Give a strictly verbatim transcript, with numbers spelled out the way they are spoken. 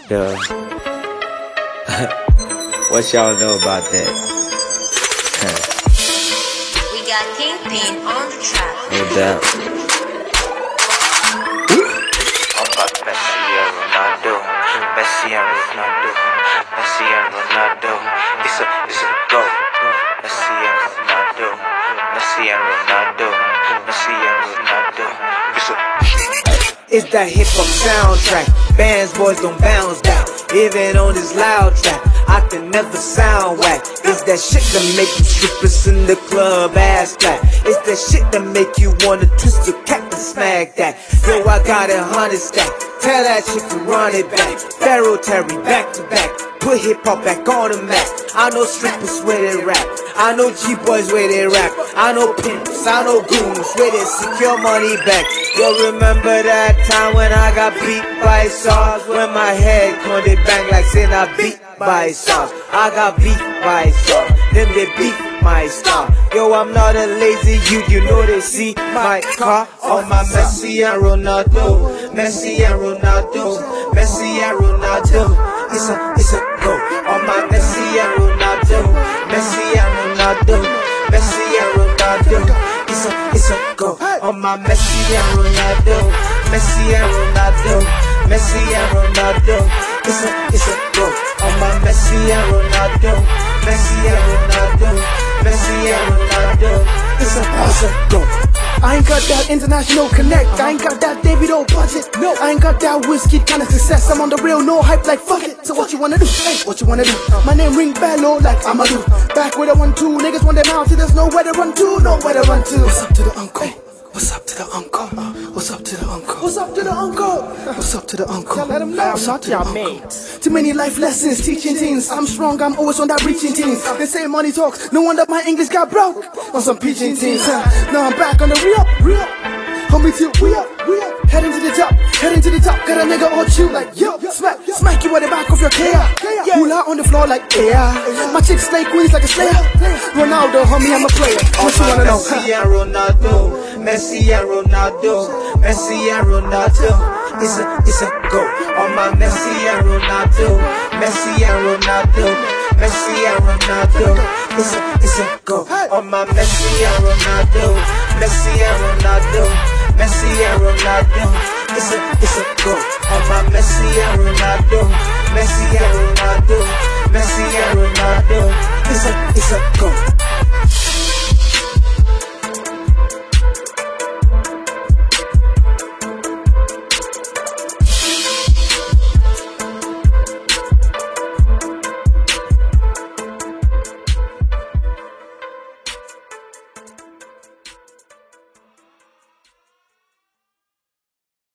Duh. What y'all know about that? We got Kingpin on the track. No doubt. I'm about Messi and Ronaldo, Messi and Ronaldo, Messi and Ronaldo. It's a, it's a go. Messi and Ronaldo, Messi and Ronaldo, Messi and Ronaldo. It's a. It's that hip-hop soundtrack. Bands, boys don't bounce back. Even on this loud track, I can never sound whack. It's that shit that make you strippers in the club ass flat. It's that shit that make you wanna twist your cat and smack that. Yo, I got a hundred stack. Tell that shit to run it back. Pharaoh Terry back to back. Put hip-hop back on the map. I know strippers where they rap. I know G-boys where they rap. I know pimps, I know goons where they secure money back. Yo, remember that time when I got beat by SARS? When my head couldn't bang like saying I beat by SARS. I got beat by SARS, then they beat my star. Yo, I'm not a lazy youth, you know they see my car on my Messi and Ronaldo, Messi and Ronaldo, Messi and Ronaldo. It's a, it's a go on my Messi and Ronaldo, Messi and Ronaldo, Messi and Ronaldo. It's a, it's a go on my Messi and Ronaldo, Messi and Ronaldo, Messi and Ronaldo. It's a, it's a go on my Messi and Ronaldo, Messi and Ronaldo, Messi and Ronaldo. It's a, it's a go. I ain't got that international connect, I ain't got that Davido budget, no, I ain't got that whiskey kind of success. I'm on the real, no hype, like fuck it. So what you wanna do? Hey, what you wanna do? My name ring bello like Amadou. Back with a one two, niggas want them out, so there's nowhere to run to, nowhere to run to. What's up to the uncle? Hey. What's up to the uncle? What's up to the uncle? What's up to the uncle? What's up to the uncle? Let him know. What's up to your mates? Too many life lessons teaching teens. I'm strong, I'm always on that reaching teens. They say money talks, no wonder my English got broke on some pigeon teens. Now I'm back on the real, real. Homie till we up, we up. Heading to the top, heading to the top. Got a nigga all chill like yo, smack, smack you at the back of your K R. Hula on the floor like yeah. My chick slay queens like a slayer. Ronaldo, homie, I'm a player. What you wanna know? Messi and Ronaldo, Messi and Ronaldo, Messi and Ronaldo. It's a, it's a go on my Messi and Ronaldo, Messi and Ronaldo, Messi and Ronaldo. It's a, it's a go on my Messi and Ronaldo, Messi and Ronaldo, Messi and Ronaldo. It's a, it's a go on my Messi and Ronaldo, Messi and Ronaldo, Messi and Ronaldo. It's a, it's a go.